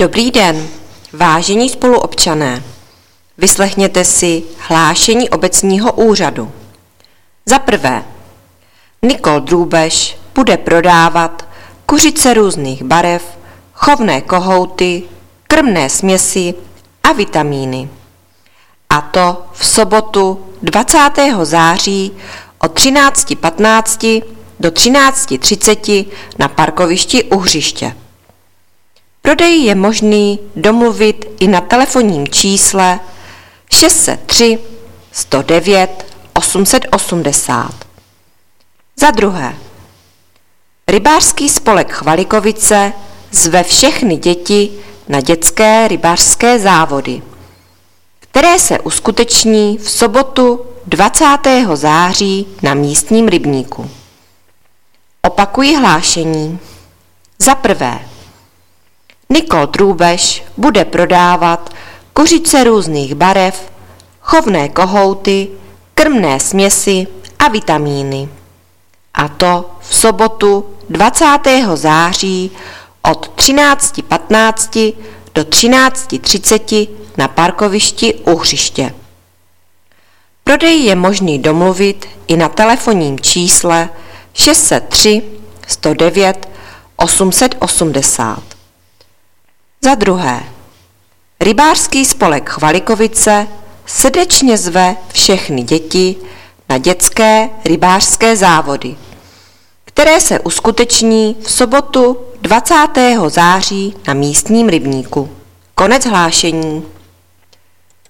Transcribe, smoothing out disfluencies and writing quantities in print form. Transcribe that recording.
Dobrý den, vážení spoluobčané. Vyslechněte si hlášení obecního úřadu. Za prvé, Nikol Drůbež bude prodávat kuřice různých barev, chovné kohouty, krmné směsi a vitamíny. A to v sobotu 20. září od 13:15 do 13:30 na parkovišti u hřiště. Prodej je možný domluvit i na telefonním čísle 603 109 880. Za druhé, Rybářský spolek Chvalikovice zve všechny děti na dětské rybářské závody, které se uskuteční v sobotu 20. září na místním rybníku. Opakuji hlášení. Za prvé, Nikol Drůbež bude prodávat kuřice různých barev, chovné kohouty, krmné směsi a vitamíny. A to v sobotu 20. září od 13:15 do 13:30 na parkovišti u hřiště. Prodej je možný domluvit i na telefonním čísle 603 109 880. Za druhé, Rybářský spolek Chvalikovice srdečně zve všechny děti na dětské rybářské závody, které se uskuteční v sobotu 20. září na místním rybníku. Konec hlášení.